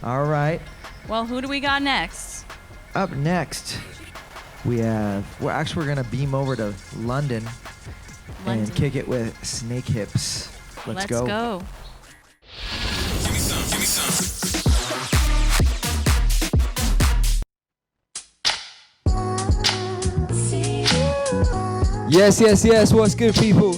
All right. Well, who do we got next? Up next, we're gonna beam over to London. And kick it with Snake Hips. Let's go. Give me some. Yes. What's good, people?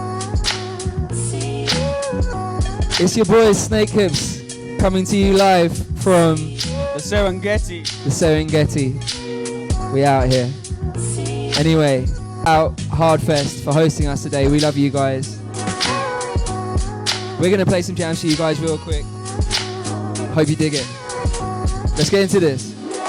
It's your boy Snake Hips coming to you live from the Serengeti. We out here. Anyway, out Hardfest for hosting us today. We love you guys. We're gonna play some jams for you guys real quick. Hope you dig it. Let's get into this.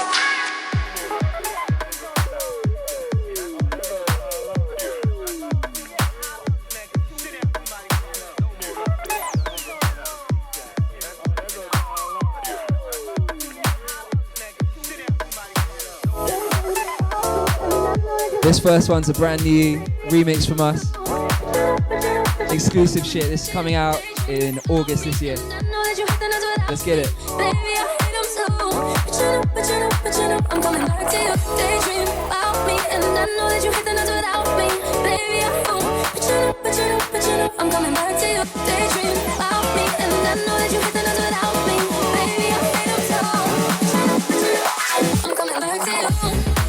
This first one's a brand new remix from us. Exclusive shit. This is coming out in August this year. Let's get it. I'm coming back to you. Daydream about me, and I know that you hate the nights without me. Baby, I'm coming back to you. Daydream about me, and I know that you hate the nights without me. Baby, I hate them so. I'm coming back to you.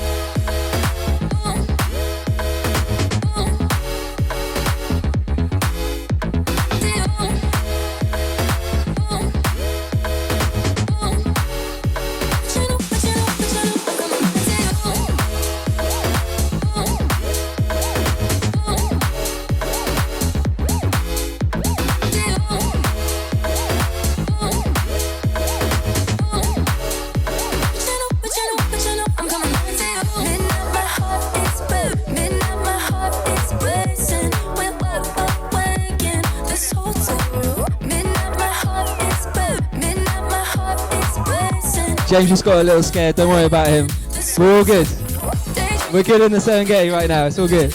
James just got a little scared, don't worry about him. We're all good. We're good in the Serengeti right now, it's all good.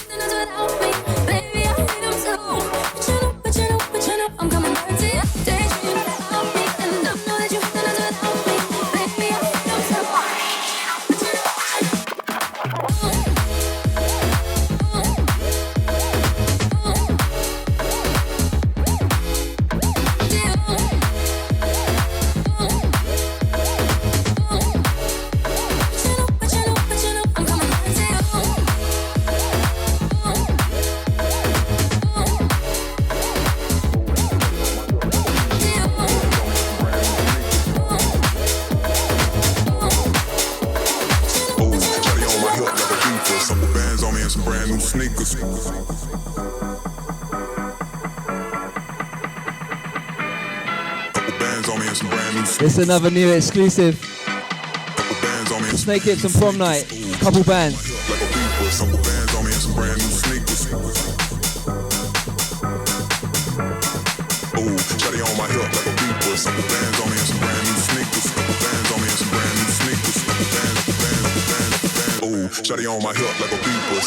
It's another new exclusive. Snake Hips and Prom Night. Couple bands. Shawty on my hip like a beepers.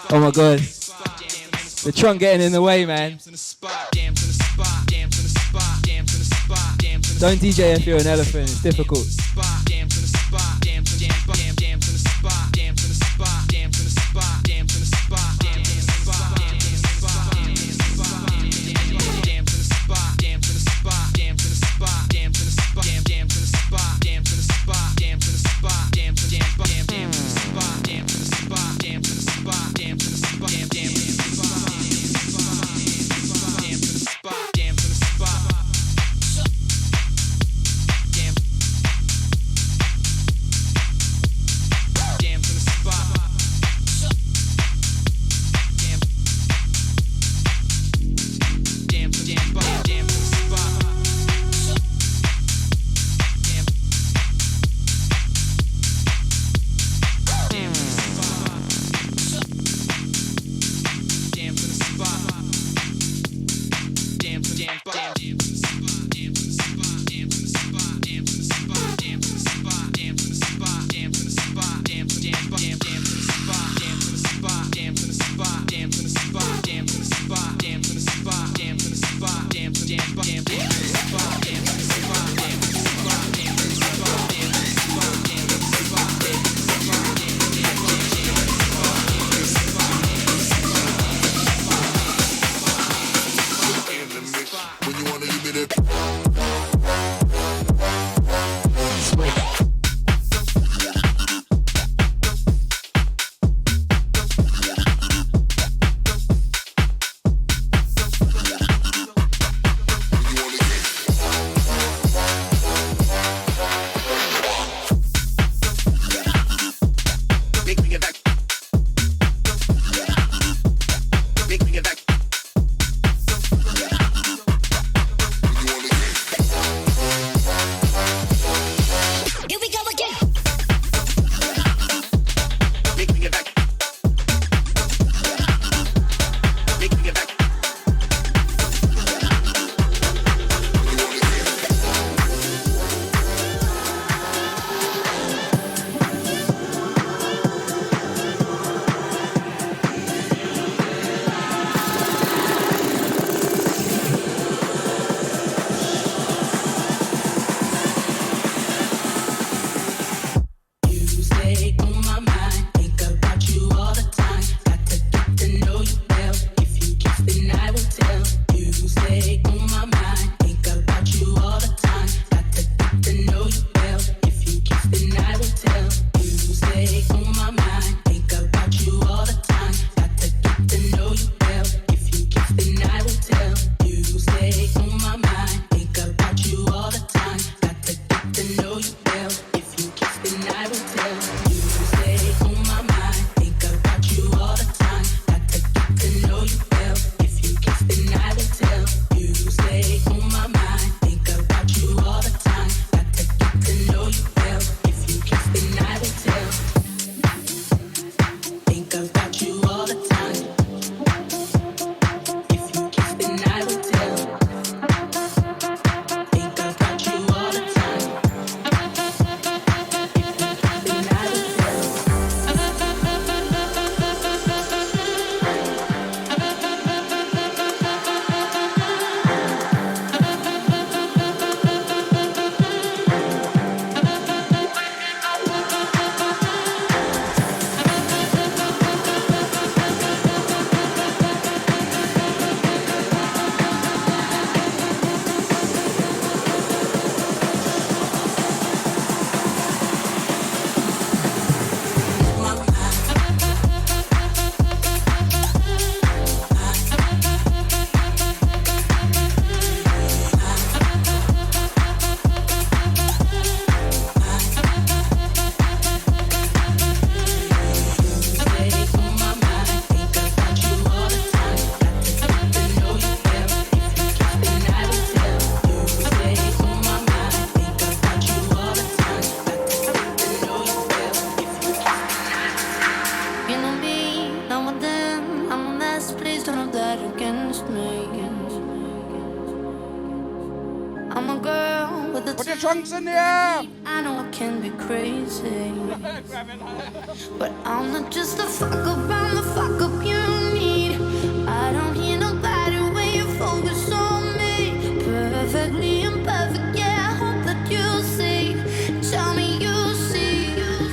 Oh my god. The trunk getting in the way, man. Don't DJ if you're an elephant, it's difficult. When you wanna, you the Put your trunks in the air. I know I can be crazy, but I'm not just a fuck up, I'm the fuck up you need. I don't hear nobody when you focus on me. Perfectly imperfect, yeah, I hope that you see. Tell me you see.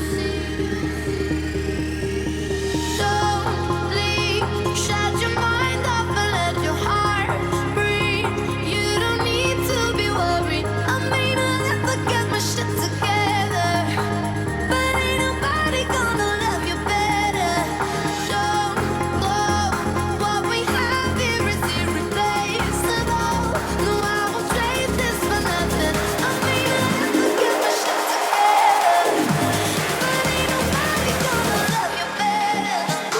Don't leave, shut your mind off and let your heart breathe. You don't need to be worried, I may not ever get my shit together, but ain't nobody gonna love you better. Don't go, what we have here is irreplaceable. No, I won't trade this for nothing. I may not ever get my shit together, but ain't nobody gonna love you better.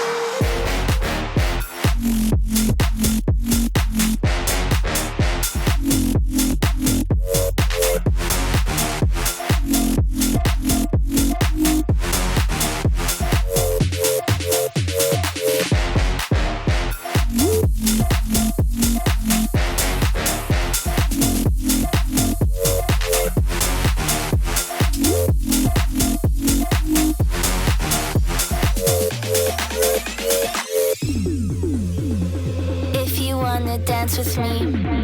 If you wanna dance with me,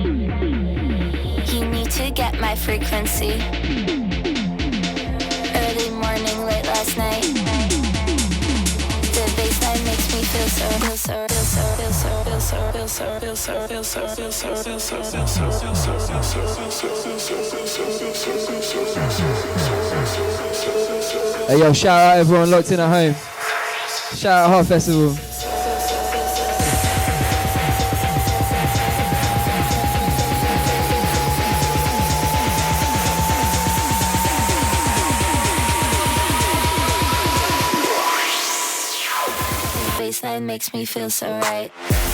you need to get my frequency. Early morning, late last night. The bassline makes me feel so. Hey yo, shout out everyone locked in at home. Shout out Hot Festival. Baseline makes me feel so right.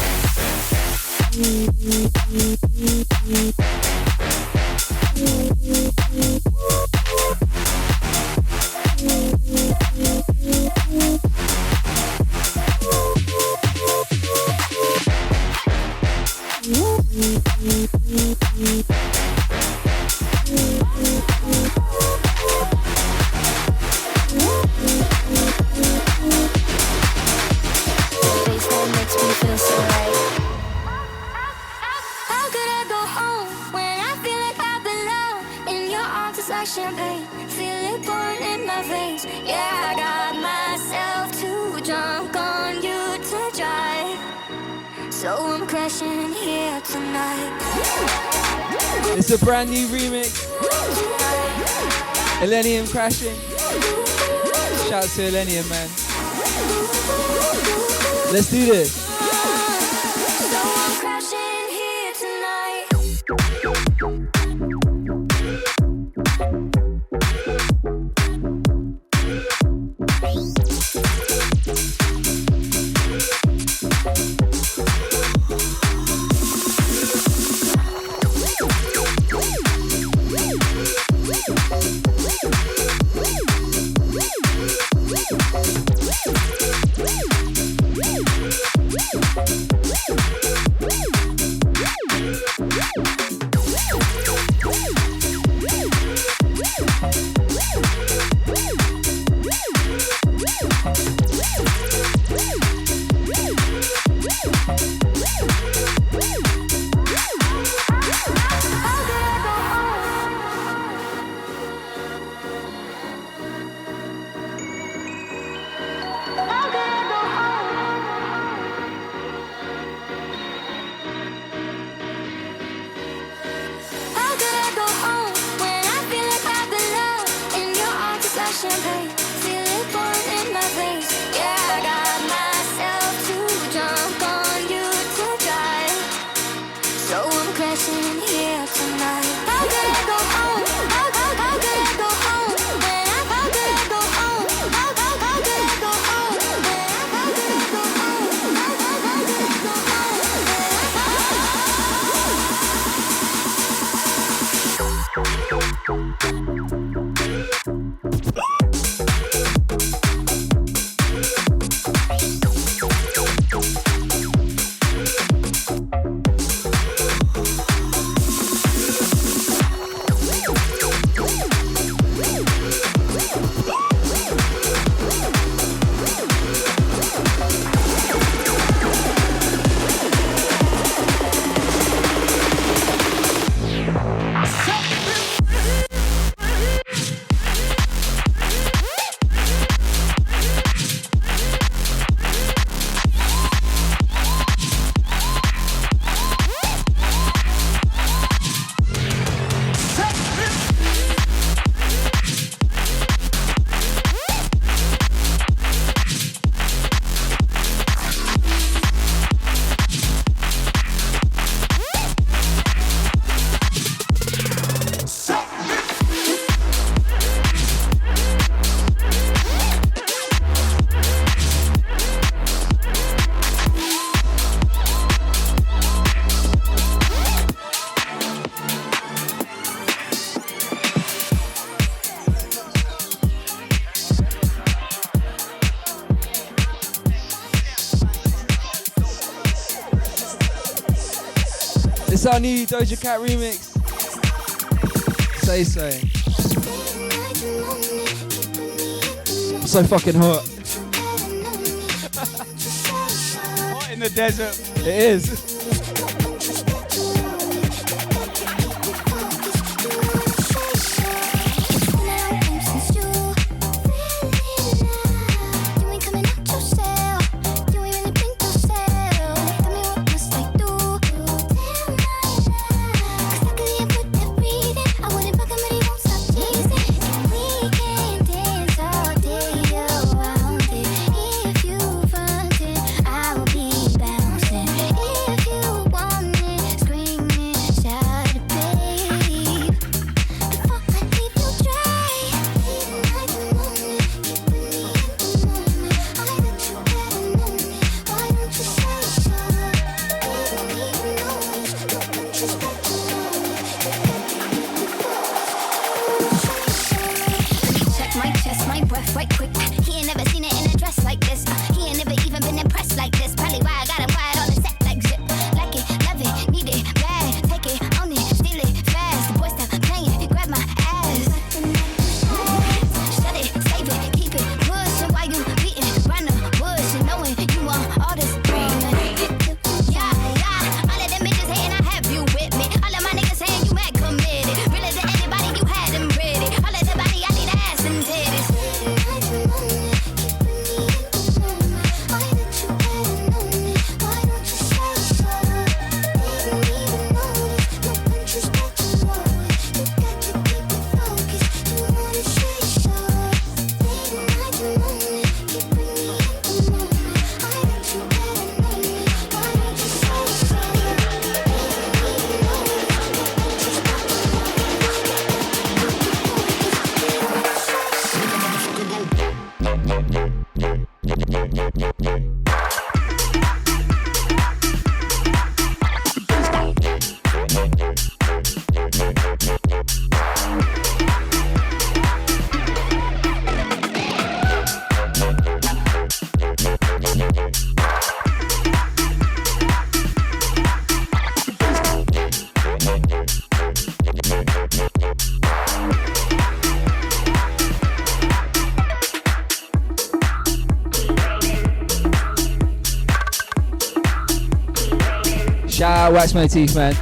Baseline makes me feel so right. How could I go home when I feel like I belong in your arms? It's like champagne, feel it pouring in my veins. Yeah, I got myself too drunk on you to drive, so I'm crashing here tonight. It's a brand new remix. Illenium crashing. Shout out to Illenium, man. Let's do this. So I'm crashing here tonight. Champagne, feel it pouring in my veins. Yeah, I got myself too drunk on you to drive, so I'm crashing here tonight. How could I go home? How could I go home? When how could I go home? How could I go home? When how could I go home? How could I go home? our new Doja Cat remix. Say so. I'm so fucking hot. Hot in the desert. It is. Shout out Wax Motif, man.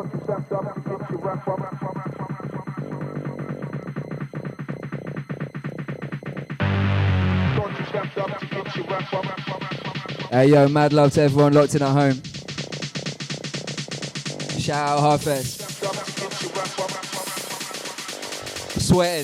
Hey yo, mad love to everyone locked in at home. Shout out Harfest. Sweating.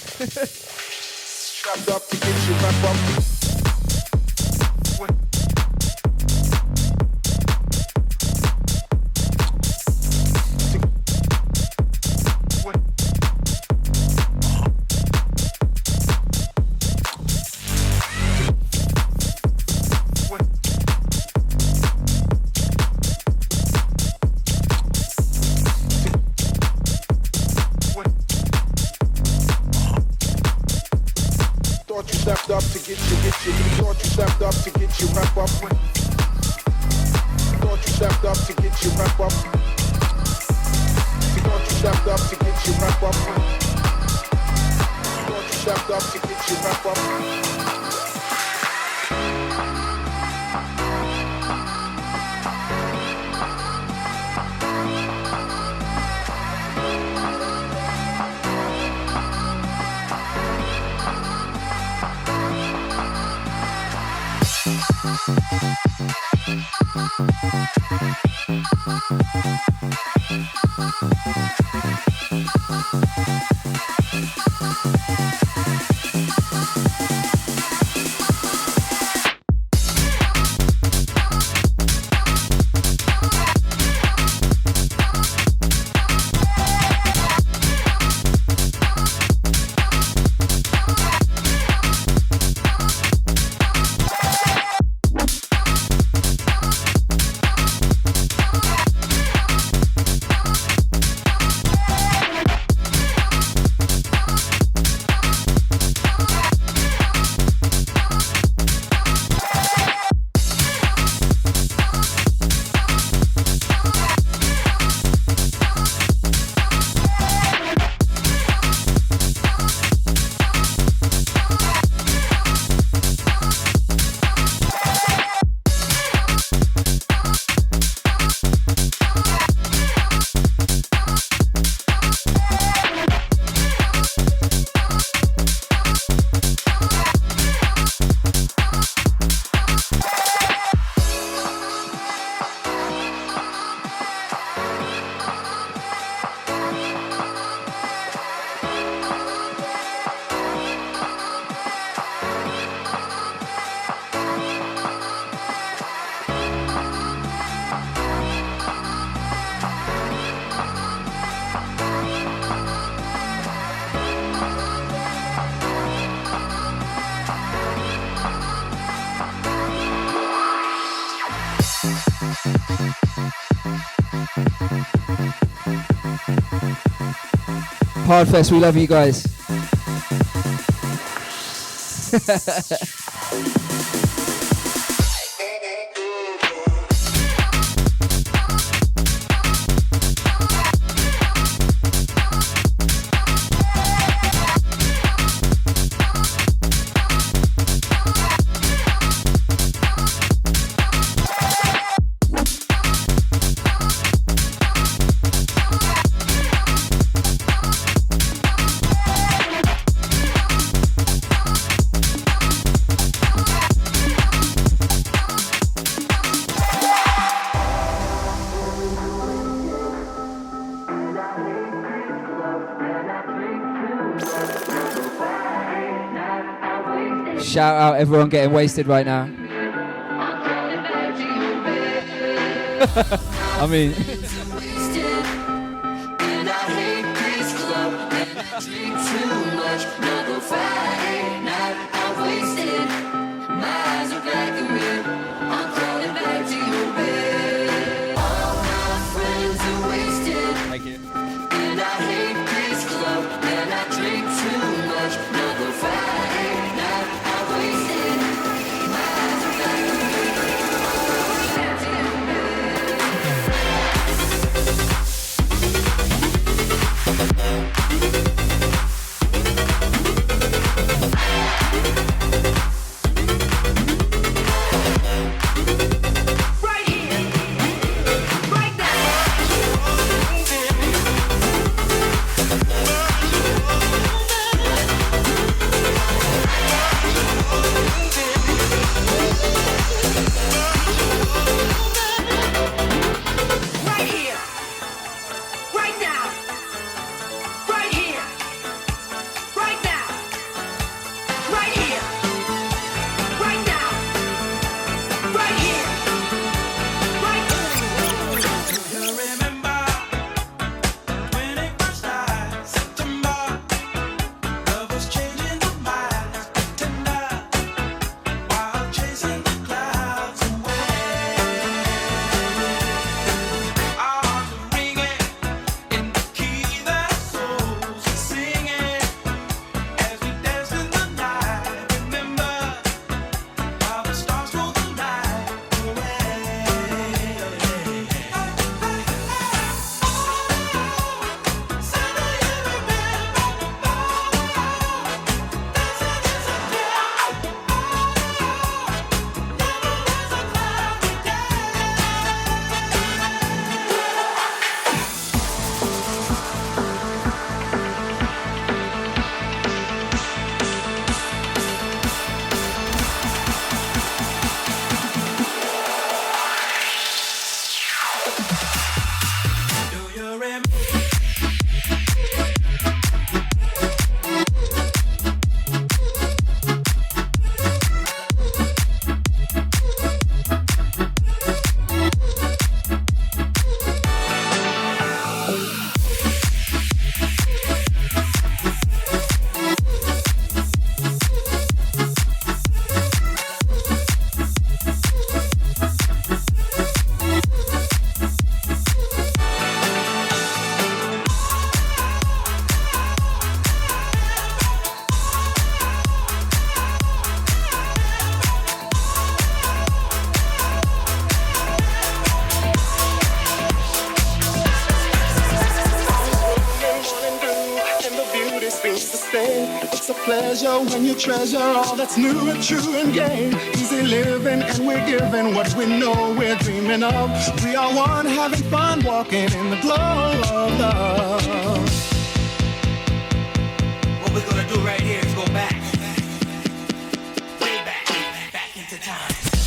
Hardfest, we love you guys. Shout out everyone getting wasted right now. I mean... Thank you. pleasure when you treasure all that's new and true and gay. Easy living and we're giving what we know we're dreaming of. We are one having fun walking in the glow of love. What we're gonna do right here is go back. Way back into time.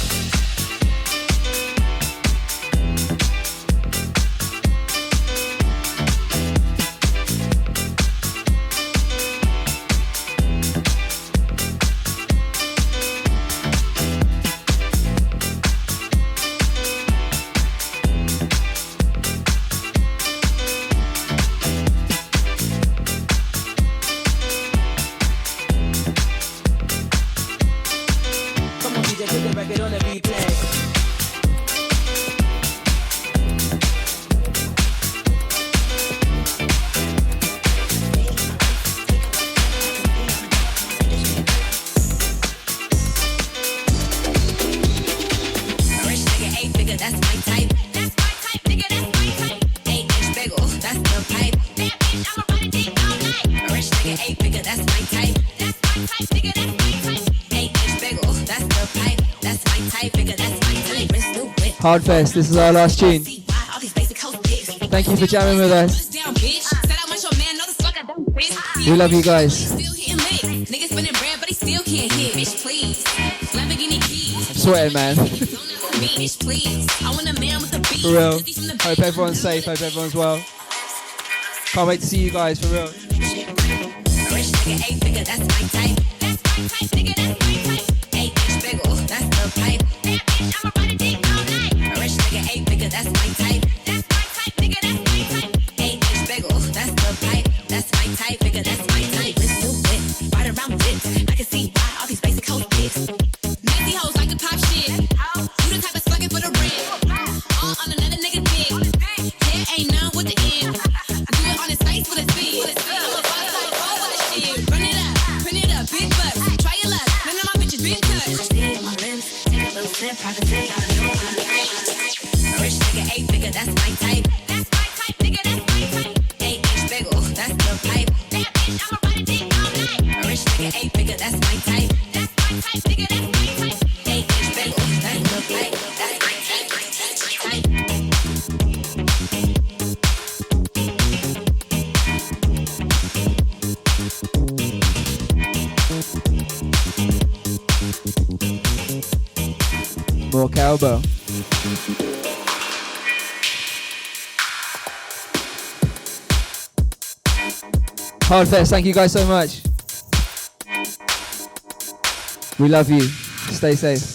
Hardfest, this is our last tune. Thank you for jamming with us. We love you guys. I'm sweating, man. For real. Hope everyone's safe, hope everyone's well. Can't wait to see you guys, for real. More cowbell. Hardfest, thank you guys so much. We love you. Stay safe.